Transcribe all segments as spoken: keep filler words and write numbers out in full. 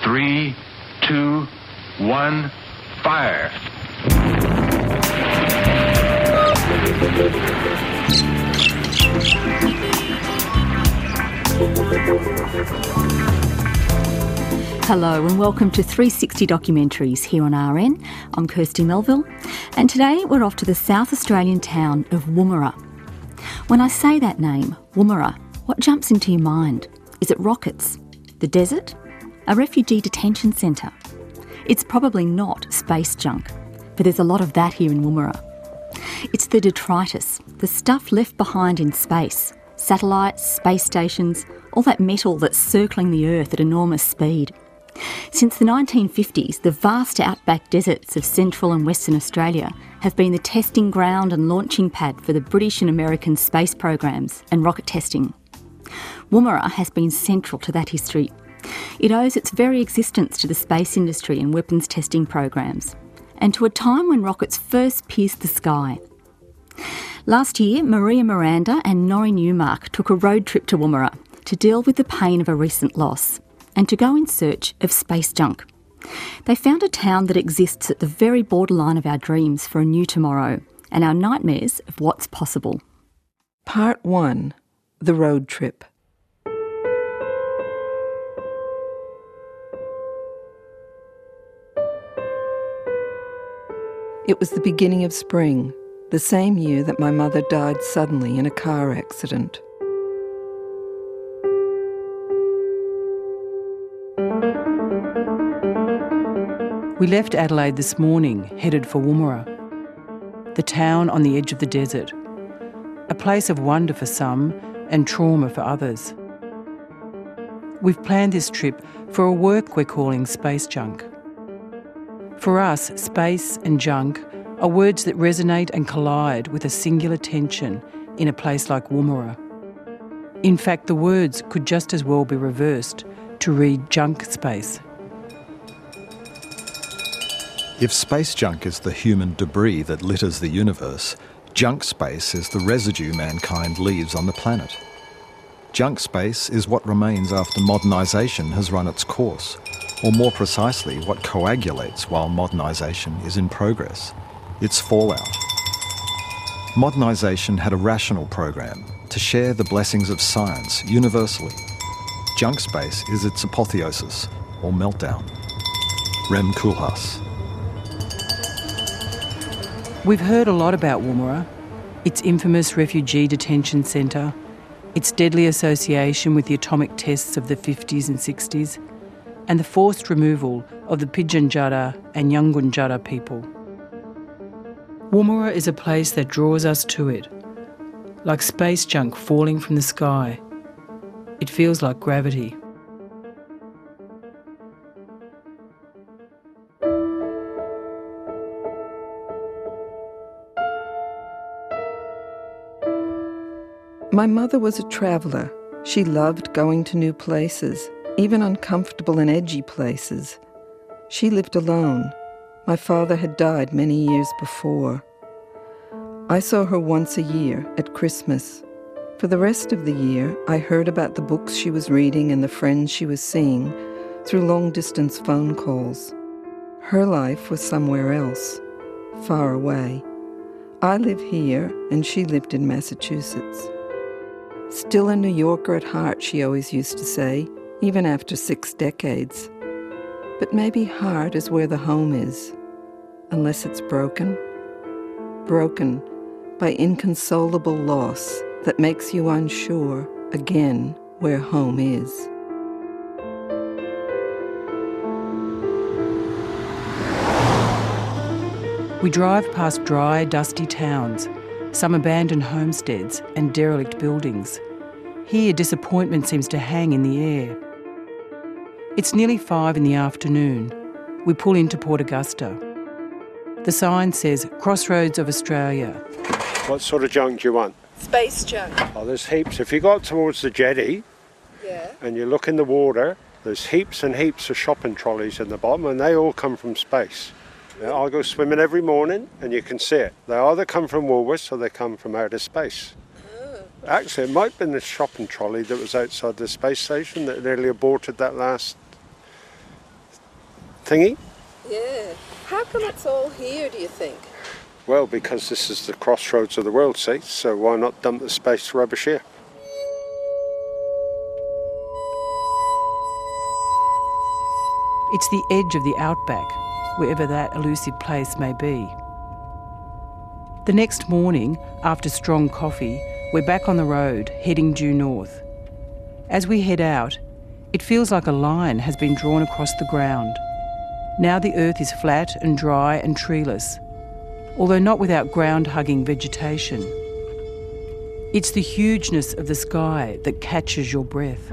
Three, two, one, fire. Hello and welcome to three sixty Documentaries here on R N. I'm Kirsty Melville and today we're off to the South Australian town of Woomera. When I say that name, Woomera, what jumps into your mind? Is it rockets? The desert? A refugee detention centre? It's probably not space junk, but there's a lot of that here in Woomera. It's the detritus, the stuff left behind in space, satellites, space stations, all that metal that's circling the Earth at enormous speed. Since the nineteen fifties, the vast outback deserts of Central and Western Australia have been the testing ground and launching pad for the British and American space programs and rocket testing. Woomera has been central to that history. It owes its very existence to the space industry and weapons testing programs, and to a time when rockets first pierced the sky. Last year, Maria Miranda and Norrie Newmark took a road trip to Woomera to deal with the pain of a recent loss and to go in search of space junk. They found a town that exists at the very borderline of our dreams for a new tomorrow and our nightmares of what's possible. Part one, the road trip. It was the beginning of spring, the same year that my mother died suddenly in a car accident. We left Adelaide this morning, headed for Woomera, the town on the edge of the desert, a place of wonder for some and trauma for others. We've planned this trip for a work we're calling Space Junk. For us, space and junk are words that resonate and collide with a singular tension in a place like Woomera. In fact, the words could just as well be reversed to read junk space. If space junk is the human debris that litters the universe, junk space is the residue mankind leaves on the planet. Junk space is what remains after modernisation has run its course, or more precisely, what coagulates while modernisation is in progress. It's fallout. Modernisation had a rational program to share the blessings of science universally. Junk space is its apotheosis, or meltdown. Rem Koolhaas. We've heard a lot about Woomera, its infamous refugee detention centre, its deadly association with the atomic tests of the fifties and sixties, and the forced removal of the Pitjantjatjara and Yungunytjatjara people. Woomera is a place that draws us to it, like space junk falling from the sky. It feels like gravity. My mother was a traveller. She loved going to new places, even uncomfortable and edgy places. She lived alone. My father had died many years before. I saw her once a year at Christmas. For the rest of the year, I heard about the books she was reading and the friends she was seeing through long-distance phone calls. Her life was somewhere else, far away. I live here, and she lived in Massachusetts. Still a New Yorker at heart, she always used to say, even after six decades. But maybe heart is where the home is, unless it's broken. Broken by inconsolable loss that makes you unsure, again, where home is. We drive past dry, dusty towns, some abandoned homesteads and derelict buildings. Here, disappointment seems to hang in the air. It's nearly five in the afternoon. We pull into Port Augusta. The sign says, Crossroads of Australia. What sort of junk do you want? Space junk. Oh, there's heaps. If you got towards the jetty Yeah. and you look in the water, there's heaps and heaps of shopping trolleys in the bottom, and they all come from space. Now, I'll go swimming every morning and you can see it. They either come from Woolworths or they come from outer space. Oh. Actually, it might have been the shopping trolley that was outside the space station that nearly aborted that last thingy. Yeah. How come it's all here, do you think? Well, because this is the crossroads of the world, see, so why not dump the space rubbish here? It's the edge of the outback, wherever that elusive place may be. The next morning, after strong coffee, we're back on the road, heading due north. As we head out, it feels like a line has been drawn across the ground. Now the earth is flat and dry and treeless, although not without ground-hugging vegetation. It's the hugeness of the sky that catches your breath.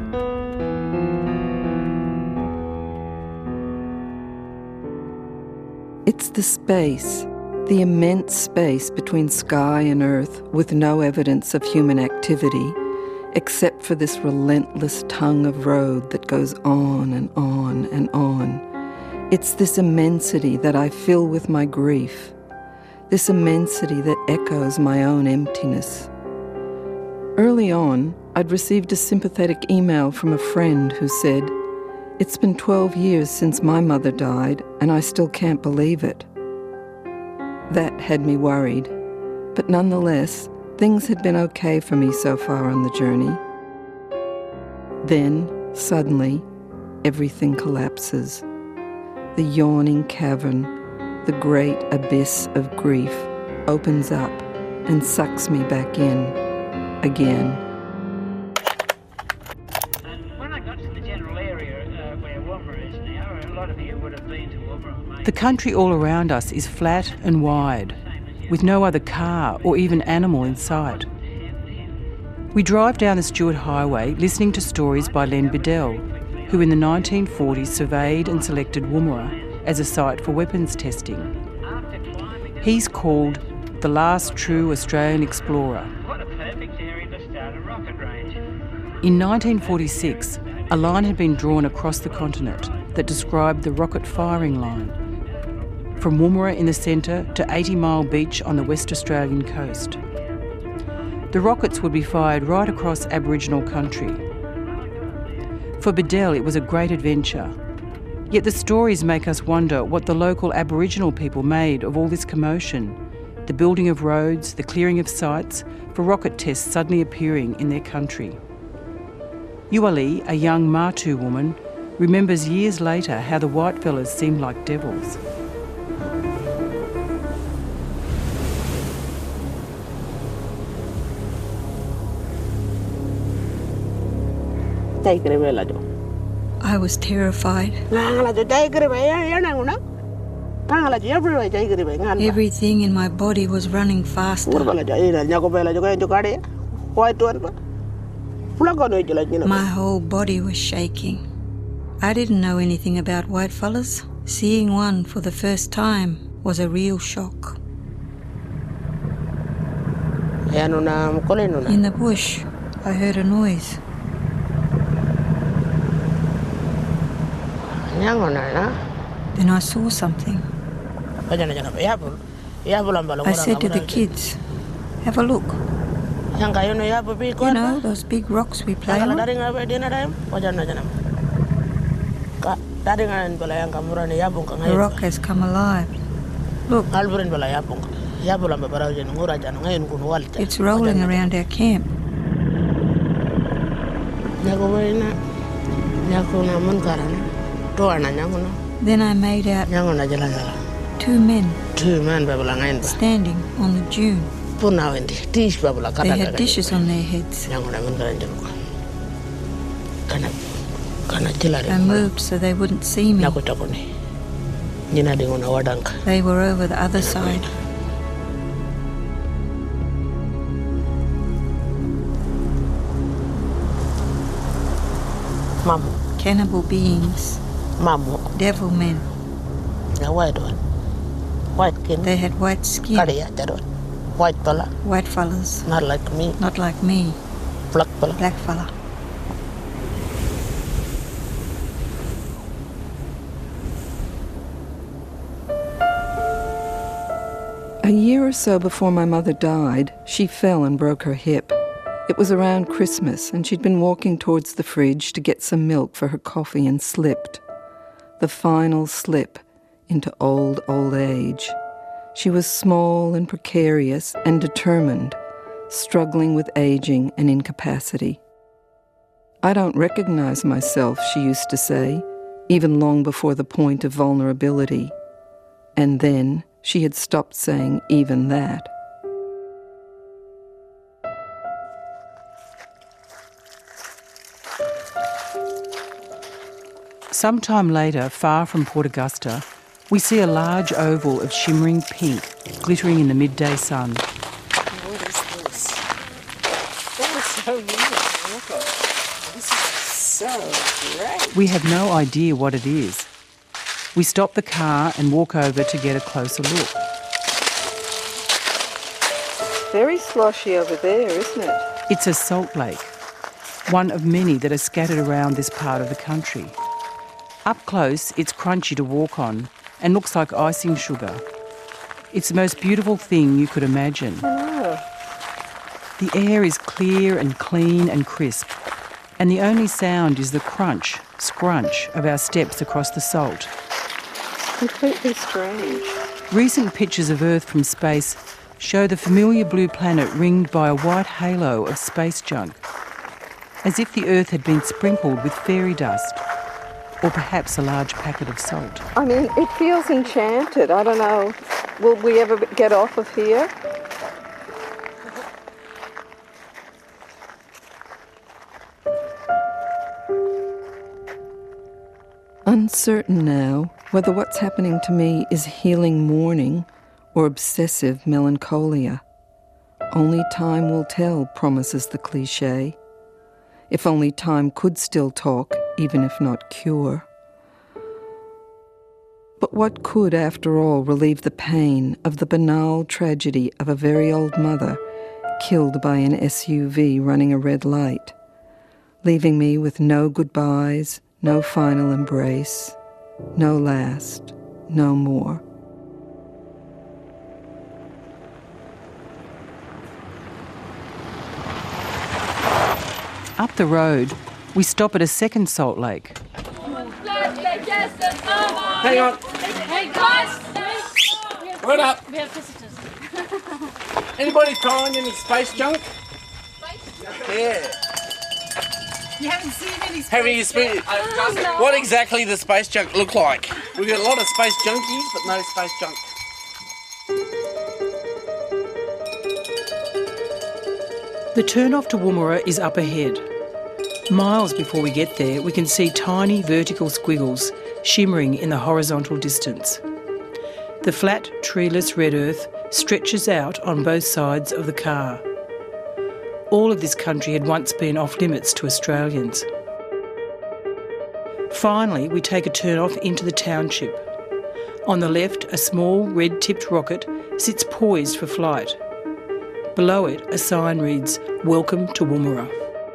It's the space, the immense space between sky and earth with no evidence of human activity, except for this relentless tongue of road that goes on and on and on. It's this immensity that I fill with my grief, this immensity that echoes my own emptiness. Early on, I'd received a sympathetic email from a friend who said, "It's been twelve years since my mother died, and I still can't believe it." That had me worried, but nonetheless, things had been okay for me so far on the journey. Then, suddenly, everything collapses. The yawning cavern, the great abyss of grief, opens up and sucks me back in, again. And when I got to the general area uh, where Woomera is now, a lot of you would have been to Woomera. The country all around us is flat and wide, with no other car or even animal in sight. We drive down the Stuart Highway listening to stories by Len Biddell, who in the nineteen forties surveyed and selected Woomera as a site for weapons testing. He's called the last true Australian explorer. What a perfect area to start a rocket range. In nineteen forty-six, a line had been drawn across the continent that described the rocket firing line, from Woomera in the centre to eighty mile Beach on the West Australian coast. The rockets would be fired right across Aboriginal country. For Biddell, it was a great adventure. Yet the stories make us wonder what the local Aboriginal people made of all this commotion, the building of roads, the clearing of sites for rocket tests suddenly appearing in their country. Yuali, a young Matu woman, remembers years later how the whitefellas seemed like devils. I was terrified. Everything in my body was running faster. My whole body was shaking. I didn't know anything about whitefellas. Seeing one for the first time was a real shock. In the bush, I heard a noise. Then I saw something. I said to the kids, "Have a look. You know, those big rocks we play on? The rock has come alive. Look. It's rolling around our camp." Then I made out two men standing on the dune. They had dishes on their heads. I moved so they wouldn't see me. They were over the other side. Cannibal beings. Devil men. They had white skin. White fella. White fellas. Not like me. Not like me. Black fella. Black fella. A year or so before my mother died, she fell and broke her hip. It was around Christmas, and she'd been walking towards the fridge to get some milk for her coffee and slipped. the final slip into old, old age. She was small and precarious and determined, struggling with aging and incapacity. I don't recognise myself, she used to say, even long before the point of vulnerability. And then she had stopped saying even that. Sometime later, far from Port Augusta, we see a large oval of shimmering pink glittering in the midday sun. What is this? That is so beautiful. Look at it. This is so great. We have no idea what it is. We stop the car and walk over to get a closer look. Very sloshy over there, isn't it? It's a salt lake, one of many that are scattered around this part of the country. Up close, it's crunchy to walk on and looks like icing sugar. It's the most beautiful thing you could imagine. Oh. The air is clear and clean and crisp, and the only sound is the crunch, scrunch of our steps across the salt. Completely strange. Recent pictures of Earth from space show the familiar blue planet ringed by a white halo of space junk, as if the Earth had been sprinkled with fairy dust, or perhaps a large packet of salt. I mean, it feels enchanted. I don't know. Will we ever get off of here? Uncertain now whether what's happening to me is healing mourning or obsessive melancholia. Only time will tell, promises the cliché. If only time could still talk, even if not cure. But what could, after all, relieve the pain of the banal tragedy of a very old mother killed by an S U V running a red light, leaving me with no goodbyes, no final embrace, no last, no more. Up the road, we stop at a second salt lake. Hang on. Hey, guys! Wait up. We have visitors. Anybody throwing any space junk? Yeah. You haven't seen any space Have you seen Oh, no. what exactly does space junk look like? We've got a lot of space junkies, but no space junk. The turn-off to Woomera is up ahead. Miles before we get there, we can see tiny vertical squiggles shimmering in the horizontal distance. The flat, treeless red earth stretches out on both sides of the car. All of this country had once been off-limits to Australians. Finally, we take a turn-off into the township. On the left, a small red-tipped rocket sits poised for flight. Below it, a sign reads, "Welcome to Woomera."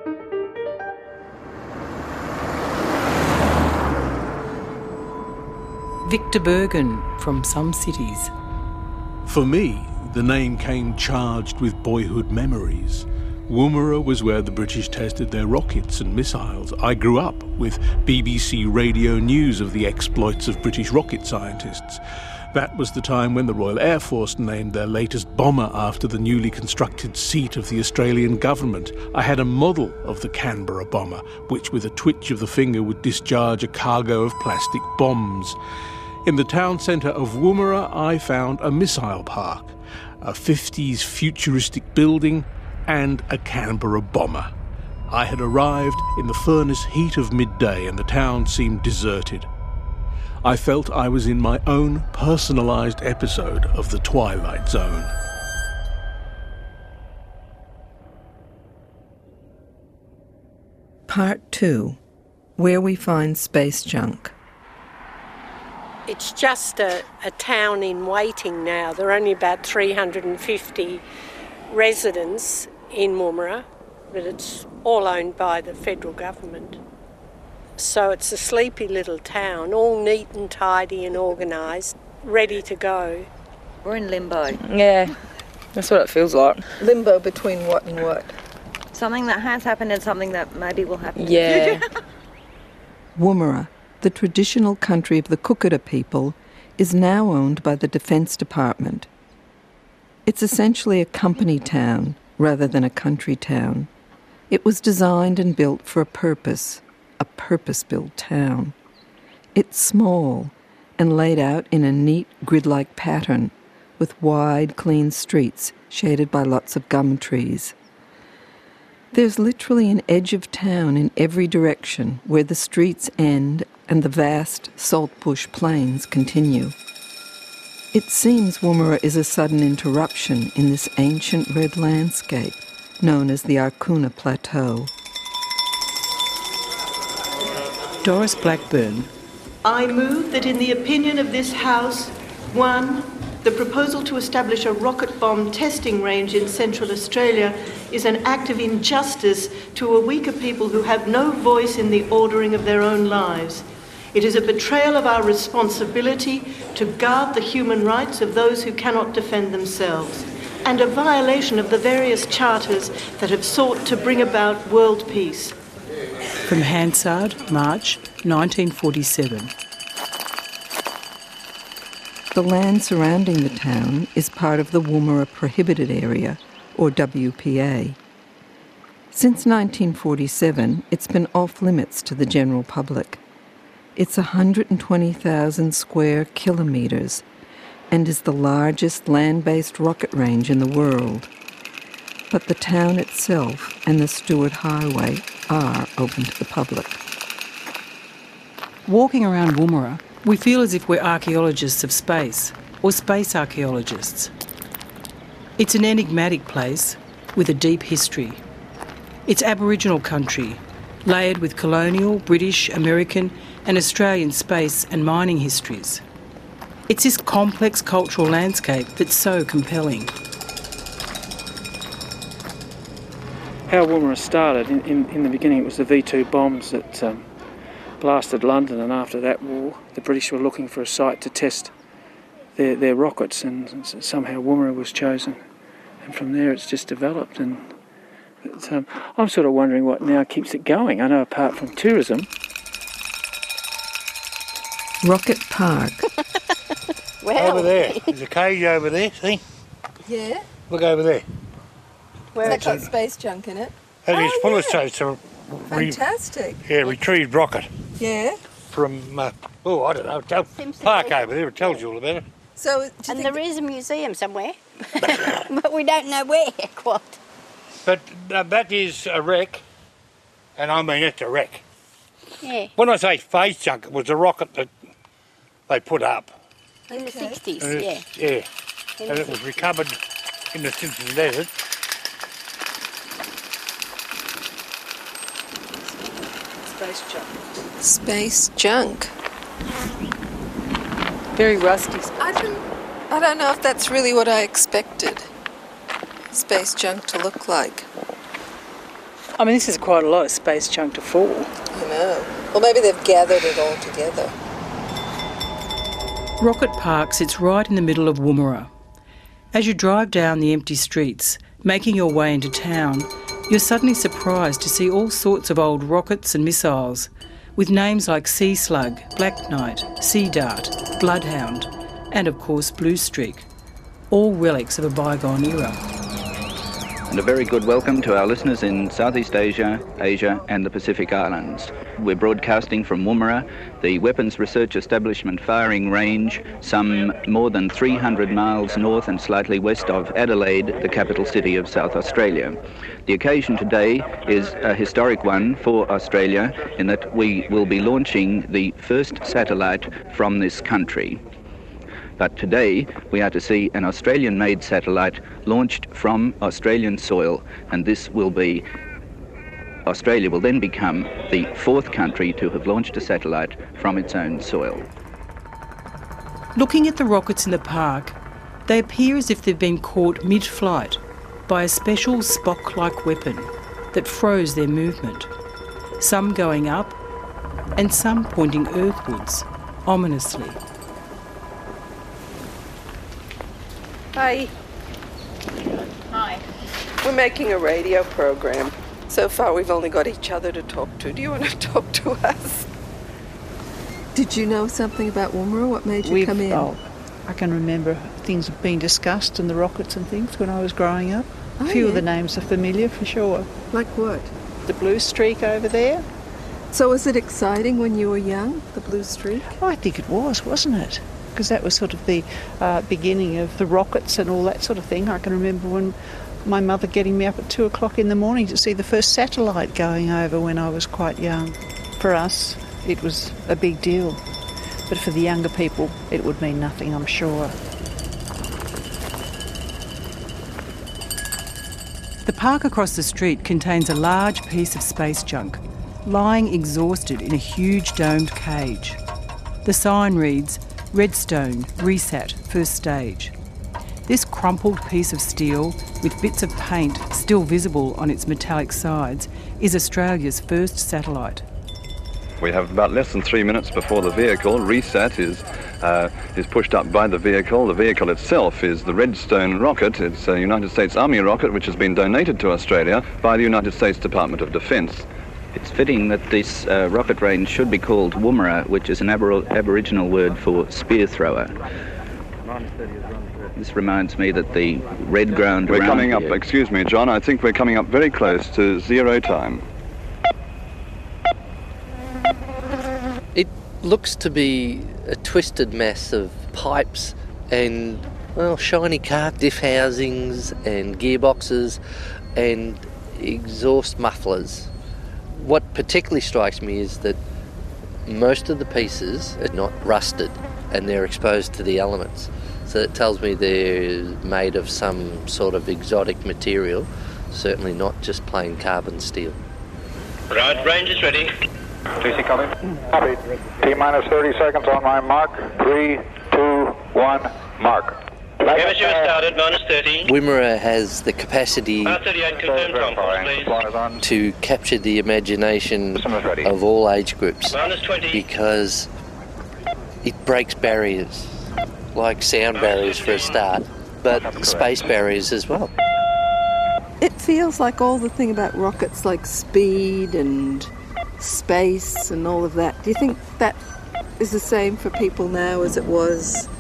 Victor Bergen from Some Cities. For me, the name came charged with boyhood memories. Woomera was where the British tested their rockets and missiles. I grew up with B B C radio news of the exploits of British rocket scientists. That was the time when the Royal Air Force named their latest bomber after the newly constructed seat of the Australian government. I had a model of the Canberra bomber, which with a twitch of the finger would discharge a cargo of plastic bombs. In the town centre of Woomera, I found a missile park, a fifties futuristic building, and a Canberra bomber. I had arrived in the furnace heat of midday and the town seemed deserted. I felt I was in my own personalised episode of The Twilight Zone. Part two, where we find space junk. It's just a, a town in waiting now. There are only about three hundred fifty residents in Woomera, but it's all owned by the federal government. So it's a sleepy little town, all neat and tidy and organised, ready to go. We're in limbo. Yeah, that's what it feels like. Limbo between what and what? Something that has happened and something that maybe will happen Yeah. in the future. Woomera, the traditional country of the Kukura people, is now owned by the Defence Department. It's essentially a company town rather than a country town. It was designed and built for a purpose, a purpose-built town. It's small and laid out in a neat grid-like pattern with wide, clean streets shaded by lots of gum trees. There's literally an edge of town in every direction where the streets end and the vast saltbush plains continue. It seems Woomera is a sudden interruption in this ancient red landscape known as the Arkuna Plateau. Doris Blackburn. I move that in the opinion of this House, one, the proposal to establish a rocket bomb testing range in Central Australia is an act of injustice to a weaker people who have no voice in the ordering of their own lives. It is a betrayal of our responsibility to guard the human rights of those who cannot defend themselves, and a violation of the various charters that have sought to bring about world peace. From Hansard, March nineteen forty-seven. The land surrounding the town is part of the Woomera Prohibited Area, or W P A. Since nineteen forty-seven, it's been off-limits to the general public. It's one hundred twenty thousand square kilometres and is the largest land-based rocket range in the world. But the town itself and the Stuart Highway are open to the public. Walking around Woomera, we feel as if we're archaeologists of space, or space archaeologists. It's an enigmatic place with a deep history. It's Aboriginal country, layered with colonial, British, American and Australian space and mining histories. It's this complex cultural landscape that's so compelling. How Woomera started, in, in, in the beginning it was the V two bombs that um, blasted London, and after that war the British were looking for a site to test their, their rockets, and somehow Woomera was chosen, and from there it's just developed. And but, um, I'm sort of wondering what now keeps it going. I know apart from tourism. Rocket Park. Well, over there, there's a cage over there, see? Yeah. Look over there. Where it's got space junk in it. That is oh, full yeah. of space. So re- Fantastic. yeah, retrieved rocket. Yeah. From, uh, oh, I don't know, tell, park over there, it tells you all about it. So, and there is a museum somewhere, but we don't know where quite. But uh, that is a wreck, and I mean it's a wreck. Yeah. When I say space junk, it was a rocket that they put up. In the sixties, And yeah. it's- Yeah, In and the it was sixties. recovered in the Simpson Desert. Space junk. Space junk. Very rusty. I don't, I don't know if that's really what I expected space junk to look like. I mean, this is quite a lot of space junk to fall. I know. Well, maybe they've gathered it all together. Rocket Park sits right in the middle of Woomera. As you drive down the empty streets, making your way into town, you're suddenly surprised to see all sorts of old rockets and missiles, with names like Sea Slug, Black Knight, Sea Dart, Bloodhound, and of course Blue Streak, all relics of a bygone era. And a very good welcome to our listeners in Southeast Asia, Asia and the Pacific Islands. We're broadcasting from Woomera, the Weapons Research Establishment firing range, some more than three hundred miles north and slightly west of Adelaide, the capital city of South Australia. The occasion today is a historic one for Australia in that we will be launching the first satellite from this country. But today we are to see an Australian-made satellite launched from Australian soil, and this will be, Australia will then become the fourth country to have launched a satellite from its own soil. Looking at the rockets in the park, they appear as if they've been caught mid-flight by a special Spock-like weapon that froze their movement, some going up and some pointing earthwards, ominously. Hi. Hi. We're making a radio program. So far we've only got each other to talk to. Do you want to talk to us? Did you know something about Woomera? What made you We've, come in? Oh, I can remember things being discussed and the rockets and things when I was growing up. Oh, a few yeah. of the names are familiar for sure. Like what? The Blue Streak over there. So was it exciting when you were young, the Blue Streak? Oh, I think it was, wasn't it? Because that was sort of the uh, beginning of the rockets and all that sort of thing. I can remember when my mother getting me up at two o'clock in the morning to see the first satellite going over when I was quite young. For us, it was a big deal. But for the younger people, it would mean nothing, I'm sure. The park across the street contains a large piece of space junk, lying exhausted in a huge domed cage. The sign reads, Redstone, Resat, First Stage. This crumpled piece of steel, with bits of paint still visible on its metallic sides, is Australia's first satellite. We have about less than three minutes before the vehicle. Resat is uh, is pushed up by the vehicle. The vehicle itself is the Redstone rocket. It's a United States Army rocket which has been donated to Australia by the United States Department of Defence. It's fitting that this uh, rocket range should be called Woomera, which is an abor- Aboriginal word for spear thrower. This reminds me that the red ground We're around coming up, here- excuse me, John, I think we're coming up very close to zero time. It looks to be a twisted mass of pipes and, well, shiny car diff housings and gearboxes and exhaust mufflers. What particularly strikes me is that most of the pieces are not rusted and they're exposed to the elements. So it tells me they're made of some sort of exotic material, certainly not just plain carbon steel. Right, range is ready. T C coming. Copy. T minus thirty seconds on my mark. Three, two, one, mark. Chemistry was started, minus thirty. Woomera has the capacity R thirty-eight, confirmed time course, please. to capture the imagination of all age groups Minus twenty. because it breaks barriers, like sound barriers for a start, but space barriers as well. It feels like all the thing about rockets, like speed and space and all of that. Do you think that is the same for people now as it was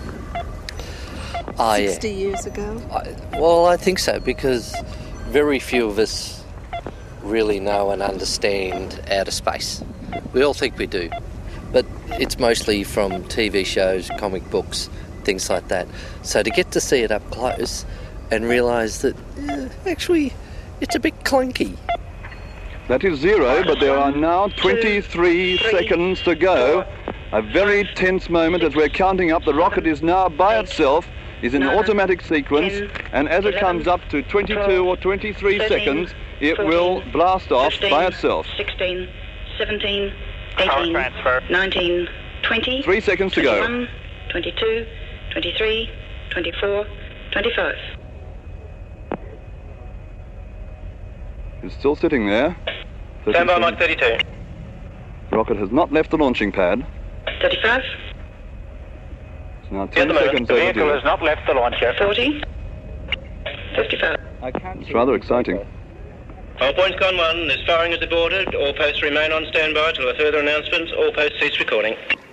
Ah, yeah. sixty years ago? I, well, I think so, because very few of us really know and understand outer space. We all think we do, but it's mostly from T V shows, comic books, things like that. So to get to see it up close and realise that eh, actually it's a bit clunky. That is zero, but there are now twenty-three seconds to go. A very tense moment as we're counting up. The rocket is now by itself, is in automatic sequence, and as it comes up to twenty-two or twenty-three seconds, it will blast off by itself. sixteen, seventeen, eighteen, nineteen, twenty. Three seconds to go. twenty-one, twenty-two, twenty-three, twenty-four, twenty-five. It's still sitting there. Stand by, Mike thirty-two. The rocket has not left the launching pad. thirty-five. It's now ten seconds The vehicle overdue. has not left the launch yet. forty. fifty-five. It's rather exciting. All points gone one. There's firing at the border. All posts remain on standby till a further announcement. All posts cease recording.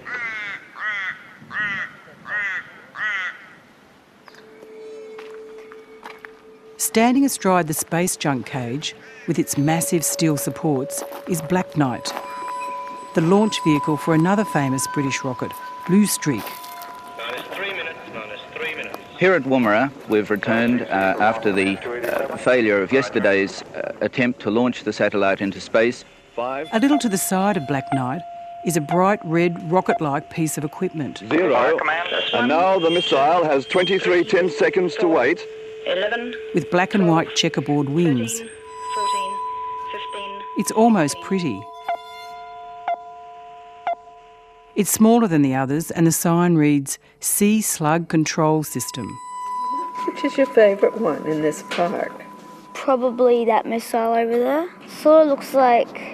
Standing astride the space junk cage, with its massive steel supports, is Black Knight, the launch vehicle for another famous British rocket, Blue Streak. Minus three minutes, minus three minutes. Here at Woomera, we've returned uh, after the uh, failure of yesterday's uh, attempt to launch the satellite into space. Five. A little to the side of Black Knight is a bright red rocket-like piece of equipment. Zero. And now the missile has twenty-three ten seconds to wait. eleven. With black and white checkerboard wings. fourteen, fifteen. It's almost pretty. It's smaller than the others, and the sign reads Sea Slug Control System. Which is your favourite one in this park? Probably that missile over there. Sort of looks like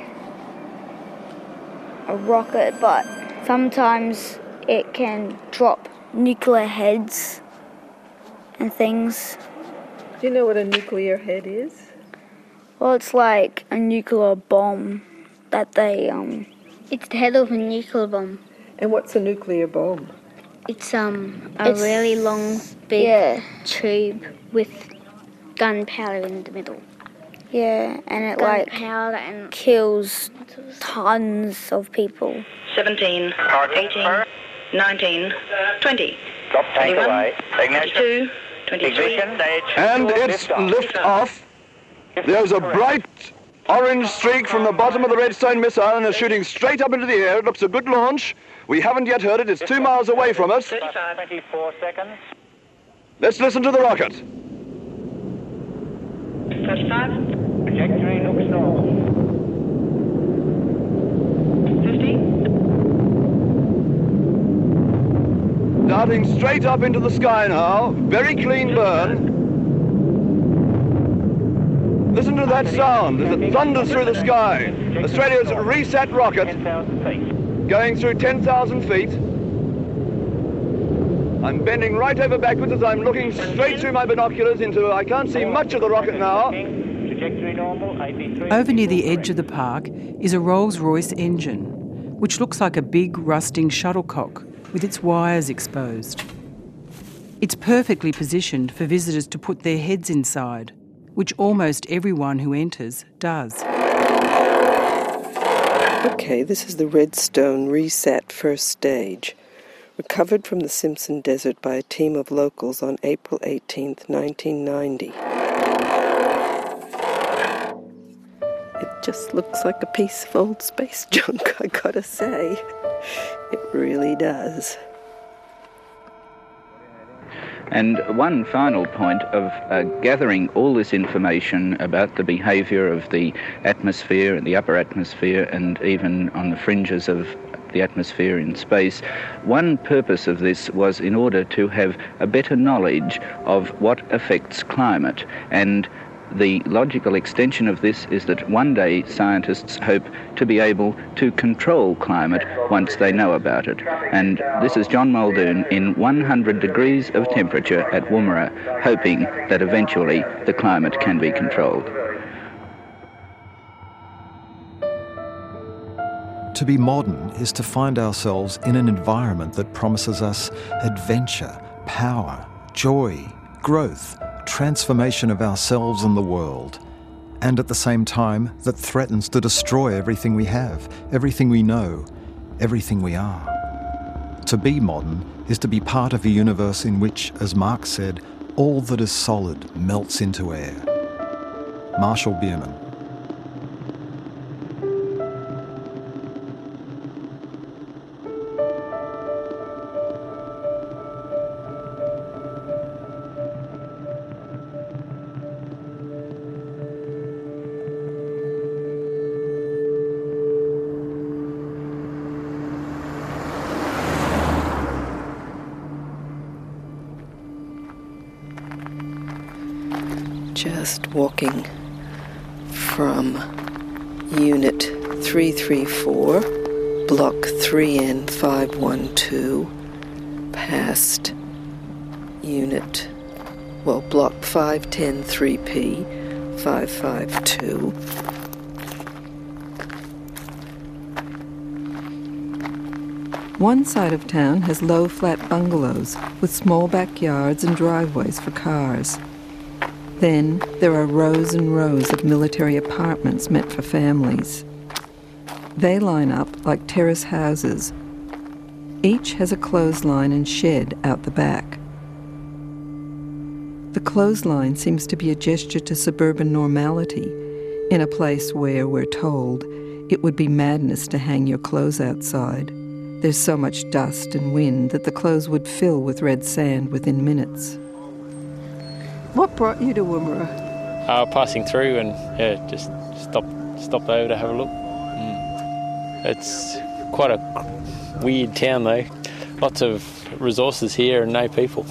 a rocket, but sometimes it can drop nuclear heads and things. Do you know what a nuclear head is? Well, it's like a nuclear bomb that they, um... It's the head of a nuclear bomb. And what's a nuclear bomb? It's um a It's- really long, big yeah. tube with gunpowder in the middle. Yeah, and it like Gunpowder and kills tons of people. seventeen, eighteen, nineteen, twenty, Stop, tank twenty-one, away. twenty-two, twenty-three, And it's lift off. There's a bright orange streak from the bottom of the Redstone missile and is shooting straight up into the air. It looks a good launch. We haven't yet heard it. It's two miles away from us. twenty-four seconds. Let's listen to the rocket. thirty-five, Trajectory looks normal. fifty, Darting straight up into the sky now. Very clean burn. Listen to that sound as it thunders through the sky. Australia's reset rocket going through ten thousand feet. I'm bending right over backwards as I'm looking straight through my binoculars into, I can't see much of the rocket now. Trajectory normal, eighty-three. Over near the edge of the park is a Rolls-Royce engine, which looks like a big rusting shuttlecock with its wires exposed. It's perfectly positioned for visitors to put their heads inside, which almost everyone who enters does. Okay, this is the Redstone Reset first stage, recovered from the Simpson Desert by a team of locals on April eighteenth, nineteen ninety. It just looks like a piece of old space junk, I gotta say. It really does. And one final point of uh, gathering all this information about the behaviour of the atmosphere and the upper atmosphere and even on the fringes of the atmosphere in space, one purpose of this was in order to have a better knowledge of what affects climate. And the logical extension of this is that one day scientists hope to be able to control climate once they know about it. And this is John Muldoon in one hundred degrees of temperature at Woomera, hoping that eventually the climate can be controlled. To be modern is to find ourselves in an environment that promises us adventure, power, joy, growth, transformation of ourselves and the world, and at the same time that threatens to destroy everything we have, everything we know, everything we are. To be modern is to be part of a universe in which, as Marx said, all that is solid melts into air. Marshall Bierman. Just walking from Unit three three four, Block three N five one two, past Unit, well, Block five ten three P five five two. One side of town has low, flat bungalows with small backyards and driveways for cars. Then there are rows and rows of military apartments meant for families. They line up like terrace houses. Each has a clothesline and shed out the back. The clothesline seems to be a gesture to suburban normality in a place where, we're told, it would be madness to hang your clothes outside. There's so much dust and wind that the clothes would fill with red sand within minutes. What brought you to Woomera? Uh, passing through and yeah, just stopped stopped over to have a look. Mm. It's quite a weird town though. Lots of resources here and no people.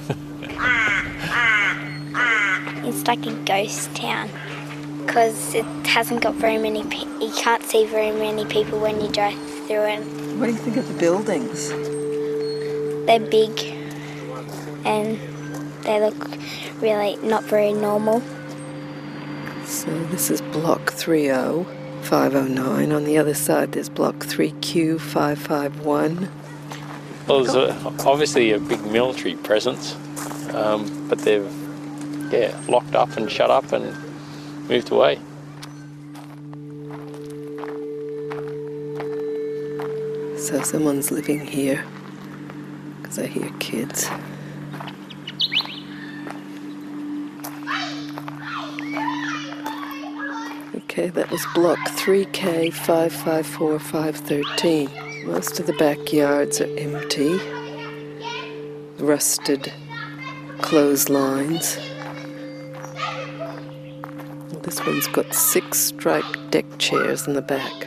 It's like a ghost town because it hasn't got very many people. You can't see very many people when you drive through it. What do you think of the buildings? They're big and they look really not very normal. So this is Block three oh, five oh nine. On the other side there's Block three Q five five one. Well, there's a, obviously a big military presence, um, but they've yeah locked up and shut up and moved away. So someone's living here, because I hear kids. Okay, that was block three K five five four five thirteen. Most of the backyards are empty. Rusted clotheslines. This one's got six striped deck chairs in the back.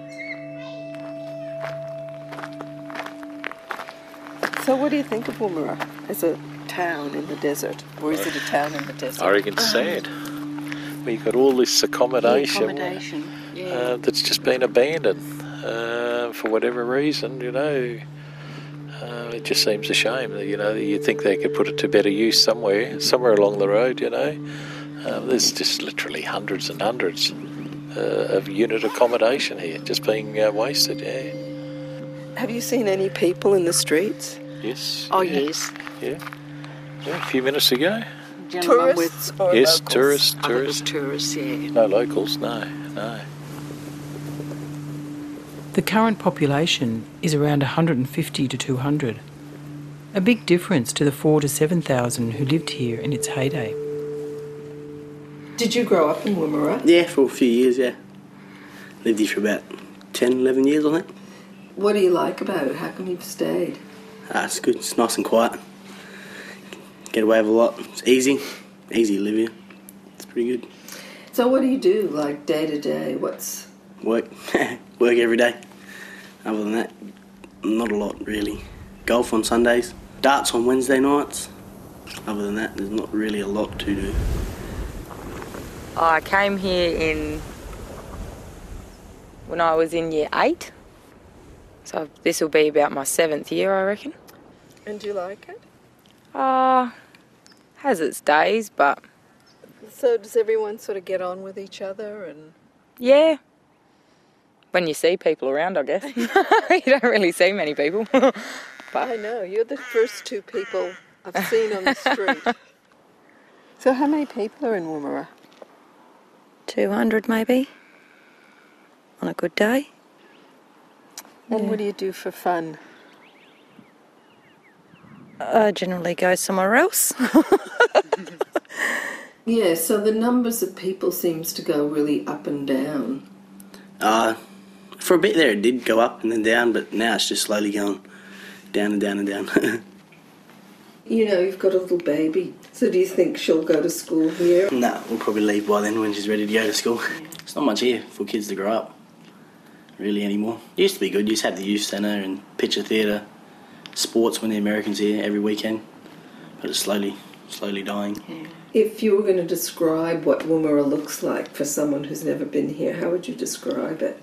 So what do you think of Woomera as a town in the desert? Or is it a town in the desert? I reckon it's sad. Well, you've got all this accommodation, accommodation. Yeah. Uh, that's just been abandoned uh, for whatever reason, you know. Uh, it just seems a shame that, you know, you'd think they could put it to better use somewhere, somewhere along the road, you know. Uh, there's just literally hundreds and hundreds uh, of unit accommodation here, just being uh, wasted, yeah. Have you seen any people in the streets? Yes. Oh, yeah. yes. Yeah. Yeah, a few minutes ago. Tourists or Yes, locals? tourists, Oh, tourists. tourists, yeah. No locals, no, no. The current population is around one hundred fifty to two hundred. A big difference to the four to seven thousand who lived here in its heyday. Did you grow up in Woomera? Yeah, for a few years, yeah. Lived here for about ten, eleven years, I think. What do you like about it? How come you've stayed? Ah, it's good, it's nice and quiet. Get away with a lot. It's easy, easy to live here. It's pretty good. So what do you do, like, day to day? What's... Work. Work every day. Other than that, not a lot, really. Golf on Sundays. Darts on Wednesday nights. Other than that, there's not really a lot to do. I came here in when I was in year eight. So this will be about my seventh year, I reckon. And do you like it? Uh, has its days, but... So does everyone sort of get on with each other and... Yeah. When you see people around, I guess. You don't really see many people. But I know, you're the first two people I've seen on the street. So how many people are in Woomera? two hundred maybe, on a good day. And Yeah. what do you do for fun? I generally go somewhere else. Yeah, so the numbers of people seems to go really up and down. Uh, for a bit there it did go up and then down, but now it's just slowly going down and down and down. You know, you've got a little baby, so do you think she'll go to school here? No, we'll probably leave by then when she's ready to go to school. There's not much here for kids to grow up, really, anymore. It used to be good. You used to have the youth centre and picture theatre, sports when the Americans here every weekend, but it's slowly, slowly dying. Yeah. If you were going to describe what Woomera looks like for someone who's never been here, how would you describe it?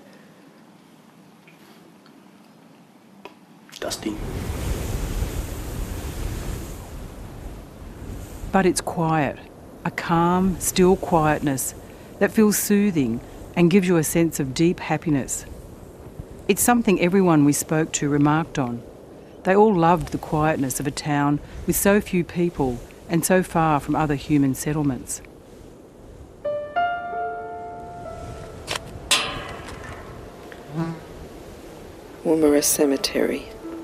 Dusty. But it's quiet, a calm, still quietness that feels soothing and gives you a sense of deep happiness. It's something everyone we spoke to remarked on. They all loved the quietness of a town with so few people and so far from other human settlements. Woomera Cemetery.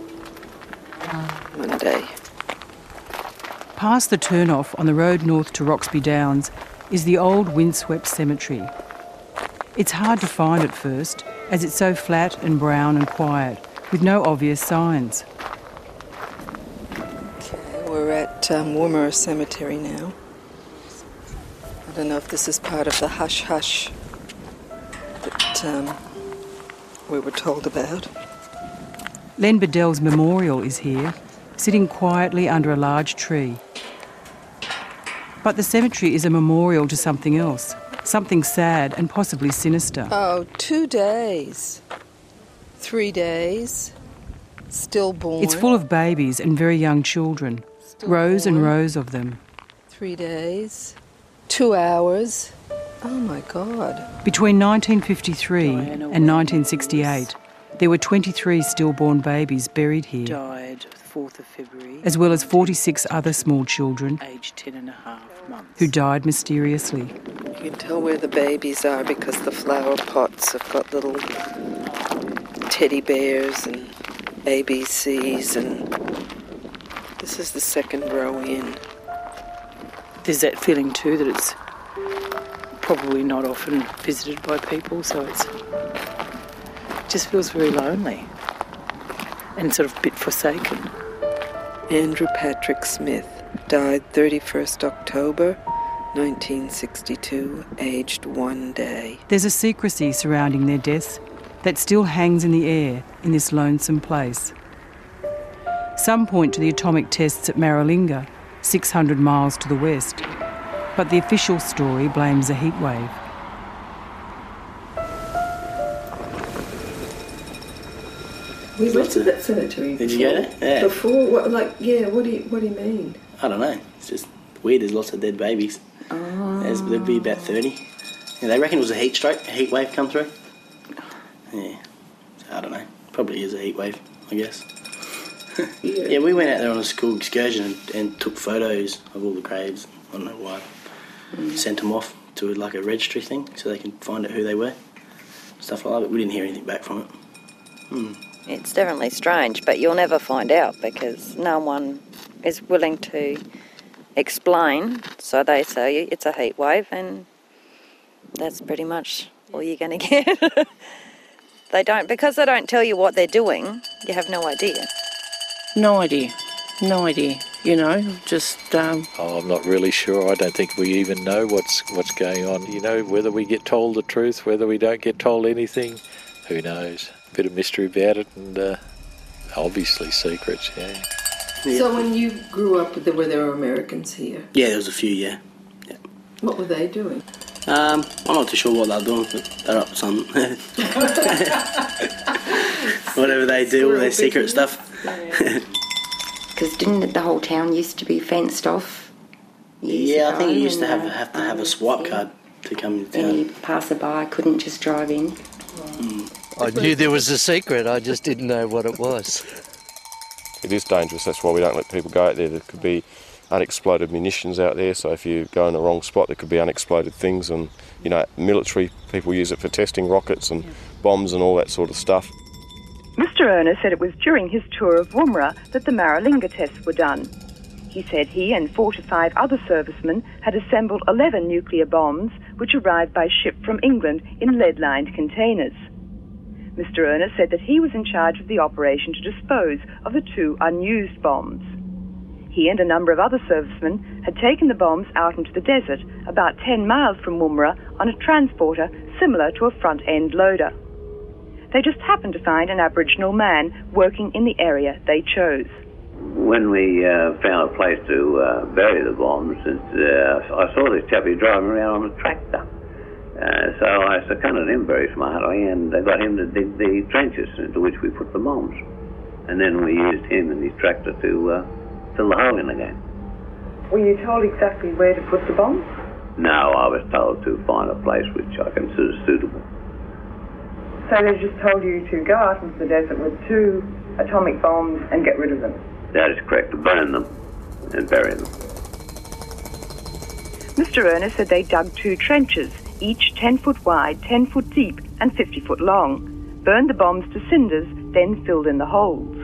Monday. Past the turn-off on the road north to Roxby Downs is the old windswept cemetery. It's hard to find at first, as it's so flat and brown and quiet, with no obvious signs. Okay, we're at um, Woomera Cemetery now. I don't know if this is part of the hush-hush that um, we were told about. Len Bedell's memorial is here, sitting quietly under a large tree. But the cemetery is a memorial to something else, something sad and possibly sinister. Oh, two days. Three days. Stillborn. It's full of babies and very young children, rows and rows of them. Three days. Two hours. Oh, my God. Between nineteen fifty-three and nineteen sixty-eight, There were twenty-three stillborn babies buried here. Died the fourth of February. As well as forty-six other small children. Aged ten and a half months. Who died mysteriously. You can tell where the babies are because the flower pots have got little teddy bears and A B Cs, and this is the second row in. There's that feeling too that it's probably not often visited by people, so it's it just feels very lonely and sort of a bit forsaken. Andrew Patrick Smith died thirty-first October nineteen sixty-two, aged one day. There's a secrecy surrounding their deaths that still hangs in the air in this lonesome place. Some point to the atomic tests at Maralinga, six hundred miles to the west, but the official story blames a heat wave. We went to that cemetery. Did you go there? Yeah. Before, what, like, yeah, what do you, what do you mean? I don't know. It's just weird. There's lots of dead babies. Oh. There's, there'd be about thirty. Yeah, they reckon it was a heat stroke, a heat wave come through. Yeah. So I don't know. Probably is a heat wave, I guess. yeah. yeah, we went out there on a school excursion and, and took photos of all the graves. I don't know why. Mm. Sent them off to like a registry thing so they can find out who they were. Stuff like that, but we didn't hear anything back from it. Hmm. It's definitely strange, but you'll never find out because no one is willing to explain. So they say it's a heat wave, and that's pretty much all you're going to get. They don't, because they don't tell you what they're doing, you have no idea. No idea. No idea. You know, just... Um... Oh, I'm not really sure. I don't think we even know what's what's going on. You know, whether we get told the truth, whether we don't get told anything, who knows? Bit of mystery about it, and uh, obviously secrets, yeah. yeah. So when you grew up, were there Americans here? Yeah, there was a few, yeah. yeah. What were they doing? Um, I'm not too sure what they're doing, but they're up to something. Whatever they do, all their secret stuff. Because didn't the whole town used to be fenced off? Yeah, I think you used to have, uh, have to have a swipe card to come into town. Any passerby couldn't just drive in. Mm. I knew there was a secret, I just didn't know what it was. It is dangerous, that's why we don't let people go out there. There could be unexploded munitions out there, so if you go in the wrong spot there could be unexploded things, and you know, military people use it for testing rockets and bombs and all that sort of stuff. Mister Erner said it was during his tour of Woomera that the Maralinga tests were done. He said he and four to five other servicemen had assembled eleven nuclear bombs which arrived by ship from England in lead-lined containers. Mister Erner said that he was in charge of the operation to dispose of the two unused bombs. He and a number of other servicemen had taken the bombs out into the desert, about ten miles from Woomera, on a transporter similar to a front-end loader. They just happened to find an Aboriginal man working in the area they chose. When we uh, found a place to uh, bury the bombs, it, uh, I saw this chappie driving around on a tractor. Uh, so I seconded him very smartly, and I got him to dig the trenches into which we put the bombs. And then we used him and his tractor to uh, fill the hole in again. Were you told exactly where to put the bombs? No, I was told to find a place which I consider suitable. So they just told you to go out into the desert with two atomic bombs and get rid of them? That is correct, to burn them and bury them. Mister Erner said they dug two trenches, each ten foot wide, ten foot deep and fifty foot long, burned the bombs to cinders, then filled in the holes.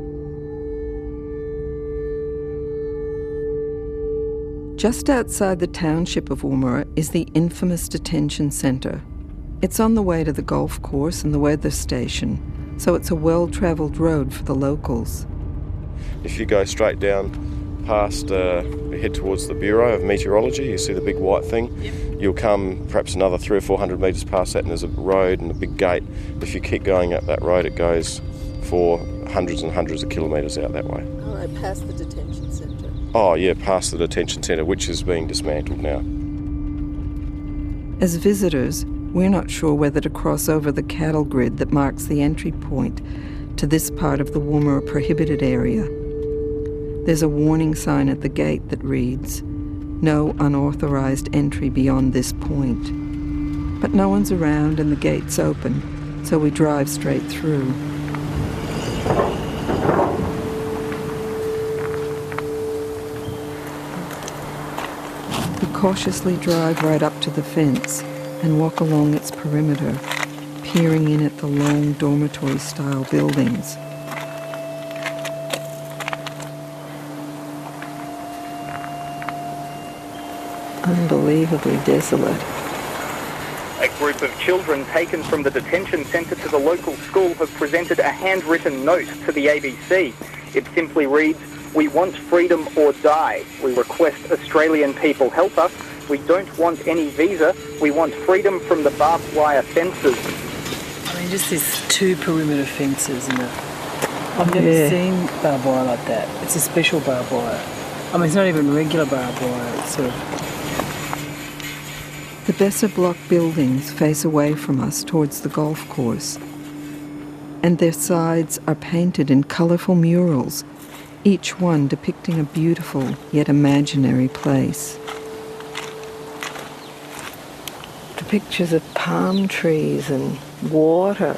Just outside the township of Woomera is the infamous detention centre. It's on the way to the golf course and the weather station, so it's a well-travelled road for the locals. If you go straight down past, uh, head towards the Bureau of Meteorology, you see the big white thing. Yep. You'll come perhaps another three or four hundred metres past that, and there's a road and a big gate. If you keep going up that road, it goes for hundreds and hundreds of kilometres out that way. Oh, right, past the detention centre. Oh, yeah, past the detention centre, which is being dismantled now. As visitors, we're not sure whether to cross over the cattle grid that marks the entry point to this part of the Woomera prohibited area. There's a warning sign at the gate that reads, "No unauthorised entry beyond this point." But no one's around and the gate's open. so we drive straight through. We cautiously drive right up to the fence and walk along its perimeter, peering in at the long dormitory-style buildings. Unbelievably desolate. A group of children taken from the detention centre to the local school have presented a handwritten note to the A B C. It simply reads, "We want freedom or die. We request Australian people help us. We don't want any visa. We want freedom from the barbed wire fences." I mean, just these two perimeter fences, and I've never Yeah. seen barbed wire like that. It's a special barbed wire. I mean, it's not even regular barbed wire. It's sort of... The Besser Block buildings face away from us towards the golf course, and their sides are painted in colourful murals, each one depicting a beautiful yet imaginary place. The pictures of palm trees and water,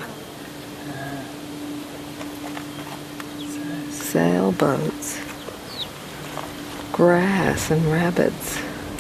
sailboats, grass and rabbits.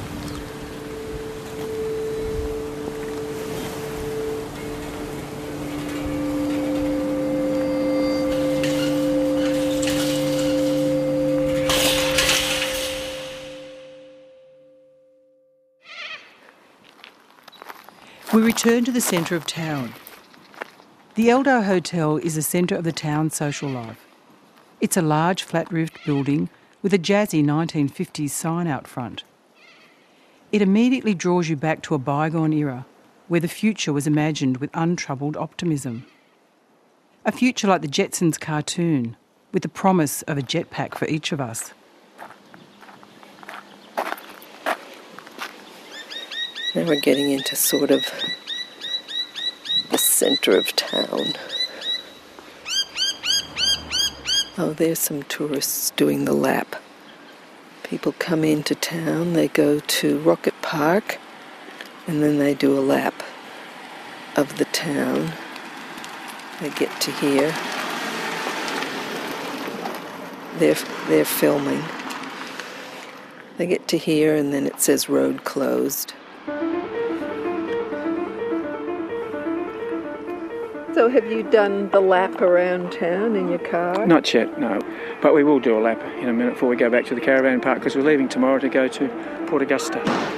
We return to the centre of town. The Eldar Hotel is the centre of the town's social life. It's a large flat-roofed building with a jazzy nineteen fifties sign out front. It immediately draws you back to a bygone era where the future was imagined with untroubled optimism. A future like the Jetsons cartoon, with the promise of a jetpack for each of us. Now we're getting into sort of the centre of town. Oh, there's some tourists doing the lap. People come into town, they go to Rocket Park, and then they do a lap of the town. They get to here. They're, they're filming. They get to here, and then it says road closed. So have you done the lap around town in your car? Not yet, no. But we will do a lap in a minute before we go back to the caravan park, because we're leaving tomorrow to go to Port Augusta.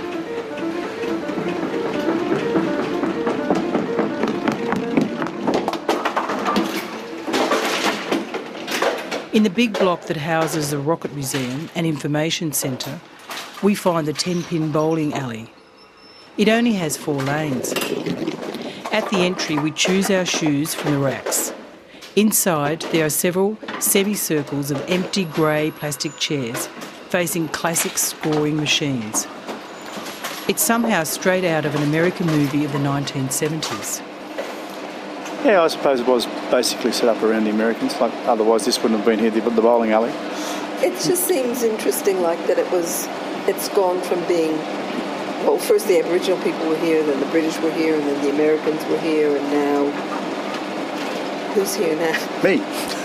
In the big block that houses the Rocket Museum and Information Centre, we find the ten-pin bowling alley. It only has four lanes. At the entry, we choose our shoes from the racks. Inside, there are several semicircles of empty grey plastic chairs facing classic scoring machines. It's somehow straight out of an American movie of the nineteen seventies. Yeah, I suppose it was basically set up around the Americans. Like, otherwise, this wouldn't have been here, the, the bowling alley. It just seems interesting, like that it was, it's gone from being, well, first the Aboriginal people were here, then the British were here, and then the Americans were here, and now, who's here now? Me.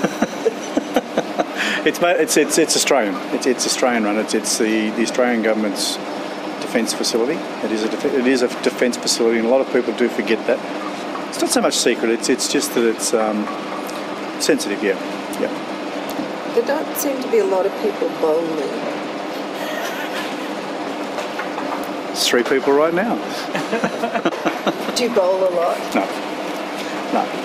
it's, it's it's it's Australian. It's it's Australian run. It's it's the, the Australian government's defence facility. It is a def- it is a defence facility, and a lot of people do forget that. It's not so much secret. It's it's just that it's um, sensitive. Yeah, yeah. There don't seem to be a lot of people bowling. It's three people right now. Do you bowl a lot? No, no.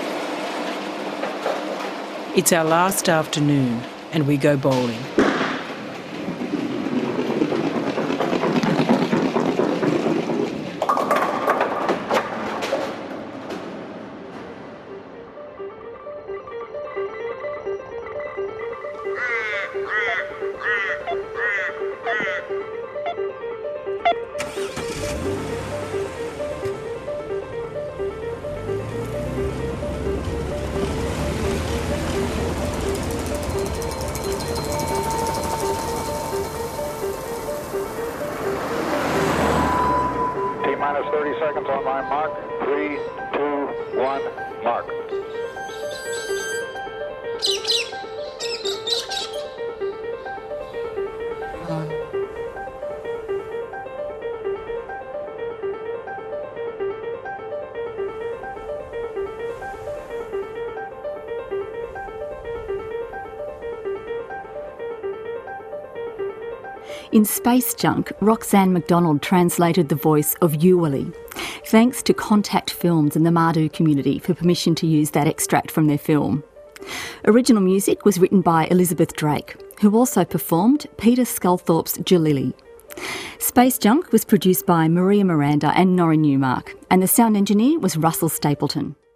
It's our last afternoon and we go bowling. T minus thirty seconds on my mark. Three, two, one, Mark. In Space Junk, Roxanne MacDonald translated the voice of Yuwali. Thanks to Contact Films and the Mardu community for permission to use that extract from their film. Original music was written by Elizabeth Drake, who also performed Peter Sculthorpe's Jalili. Space Junk was produced by Maria Miranda and Nora Newmark, and the sound engineer was Russell Stapleton.